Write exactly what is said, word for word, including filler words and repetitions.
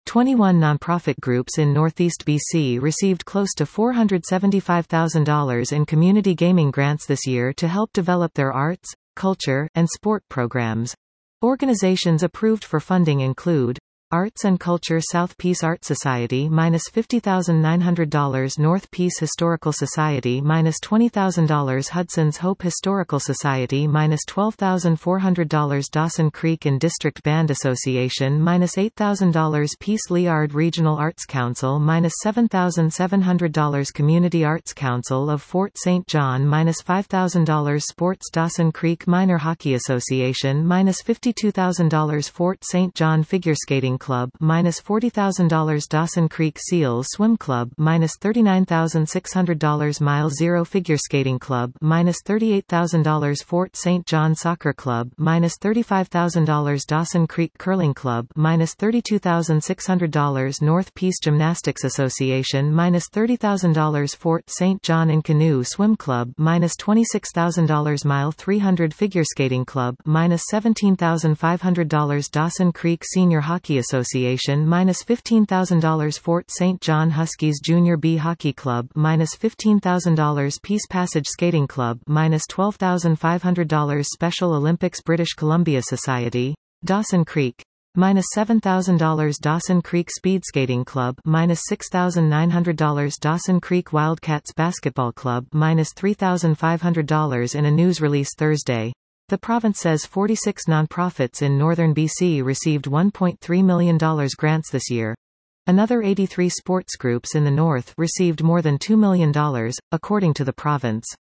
twenty-one nonprofit groups in Northeast B C received close to four hundred seventy-five thousand dollars in community gaming grants this year to help develop their arts, culture, and sport programs. Organizations approved for funding include Arts and Culture South Peace Art Society minus fifty thousand nine hundred dollars, North Peace Historical Society minus twenty thousand dollars, Hudson's Hope Historical Society minus twelve thousand four hundred dollars, Dawson Creek and District Band Association minus eight thousand dollars, Peace Liard Regional Arts Council minus seven thousand seven hundred dollars, Community Arts Council of Fort Saint John minus five thousand dollars, Sports Dawson Creek Minor Hockey Association minus fifty-two thousand dollars, Fort Saint John Figure Skating Club minus forty thousand dollars, Dawson Creek Seals Swim Club minus thirty-nine thousand six hundred dollars, Mile Zero Figure Skating Club minus thirty-eight thousand dollars, Fort Saint John Soccer Club minus thirty-five thousand dollars, Dawson Creek Curling Club minus thirty-two thousand six hundred dollars, North Peace Gymnastics Association minus thirty thousand dollars, Fort Saint John and Canoe Swim Club minus twenty-six thousand dollars, Mile three hundred Figure Skating Club minus seventeen thousand five hundred dollars, Dawson Creek Senior Hockey Association minus fifteen thousand dollars, Fort Saint John Huskies Junior B Hockey Club minus fifteen thousand dollars, Peace Passage Skating Club minus twelve thousand five hundred dollars, Special Olympics British Columbia Society, Dawson Creek minus seven thousand dollars, Dawson Creek Speed Skating Club minus six thousand nine hundred dollars, Dawson Creek Wildcats Basketball Club minus three thousand five hundred dollars. In a news release Thursday, the province says forty-six nonprofits in northern B C received one point three million dollars grants this year. Another eighty-three sports groups in the north received more than two million dollars, according to the province.